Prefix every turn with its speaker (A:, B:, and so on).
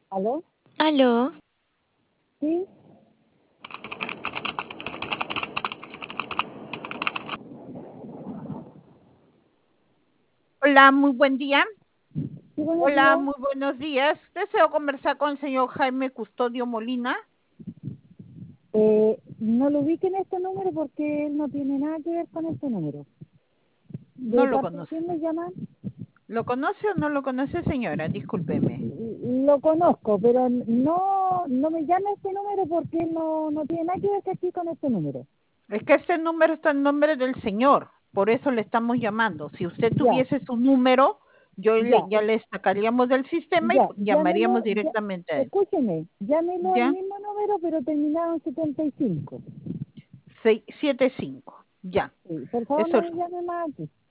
A: ¿Aló?
B: Aló,
A: Sí,
C: Hola, muy buen día.
A: sí, buenos
C: Hola,
A: días.
C: muy buenos días. Deseo conversar con el señor Jaime Custodio Molina.
A: No lo ubique en este número porque él no tiene nada que ver con este número.
C: No
A: ¿De
C: lo
A: parte de
C: conoce.
A: quién me llaman?
C: ¿Lo conoce o no lo conoce, señora? Discúlpeme.
A: Lo conozco, pero no me llame a este número porque él no tiene nada que ver aquí con este número.
C: Es que este número está en nombre del señor, por eso le estamos llamando. Si usted
A: Ya,
C: tuviese su número,
A: ya,
C: ya le sacaríamos del sistema y
A: ya,
C: llamaríamos
A: llámelo, ya,
C: directamente a él.
A: escúcheme, llámelo al
C: ¿Ya?
A: mismo número, pero terminado en 75.
C: 75. Ya.
A: Sí, por favor,
C: Eso
A: no me llame más aquí.